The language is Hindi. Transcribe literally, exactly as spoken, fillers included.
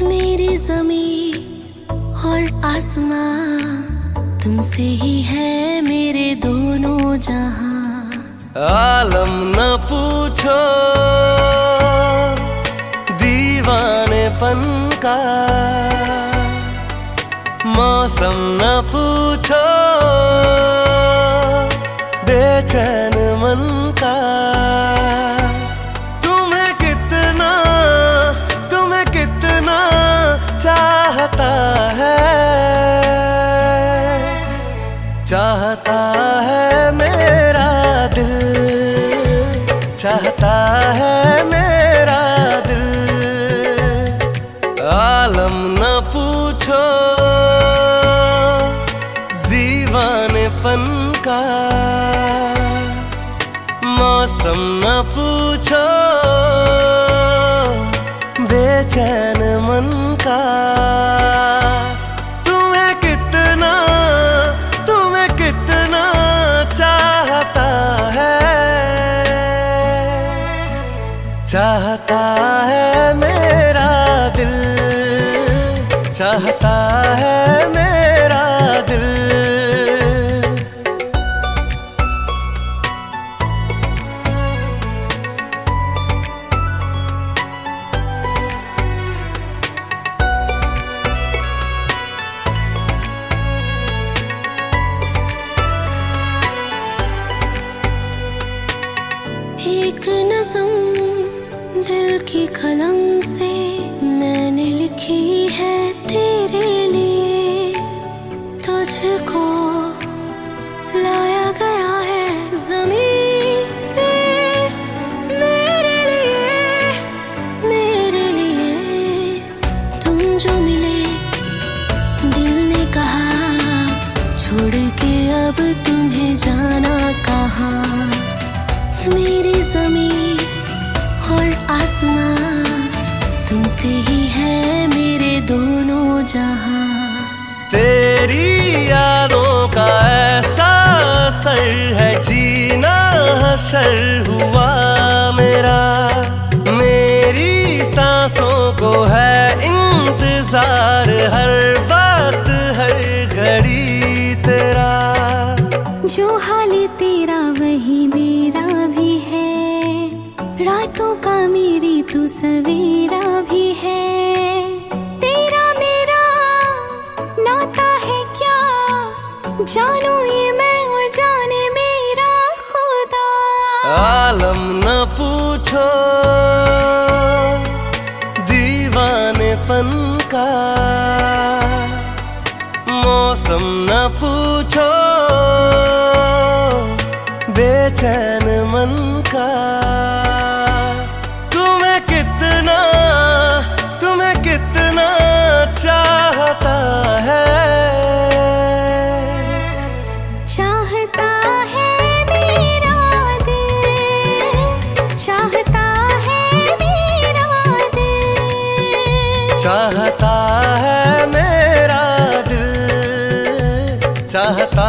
मेरी ज़मीं और आसमां, तुमसे ही है मेरे दोनों जहां। आलम न पूछो दीवानेपन का, मौसम न पूछो बेचैन मन का। तुम्हें कितना तुम्हें कितना चाहता है, चाहता है मेरा दिल, चाहता है मेरा दिल। आलम न पूछो दीवानेपन का, मौसम न पूछो बेचैन मन का। तुम्हें कितना तुम्हें कितना चाहता है, चाहता है मेरा दिल, चाहता है मेरा दिल। एक नज़म दिल की कलम से मैंने लिखी है तेरे लिए, तुझको लाया गया है ज़मीन पे मेरे लिए, मेरे लिए। तुम जो मिले दिल ने कहा, छोड़ के अब तुम्हें जाना कहाँ। मेरी ज़मीं और आसमां, तुमसे ही है मेरे दोनों जहां। तेरी यादों का ऐसा असर है, जीना हशर हुआ मेरा। मेरी सांसों को है इंतजार, हर बात हर घड़ी तेरा। जो हाल तेरा वही मेरा भी है, रातों का मेरी तू सवेरा भी है। तेरा मेरा नाता है क्या, जानू ये मैं और जाने मेरा खुदा। आलम न पूछो दीवानेपन का, मौसम न पूछो बेचैन मन का। तुम्हें कितना तुम्हें कितना चाहता है, चाहता है मेरा दिल, चाहता है मेरा दिल, चाहता है मेरा दिल, चाहता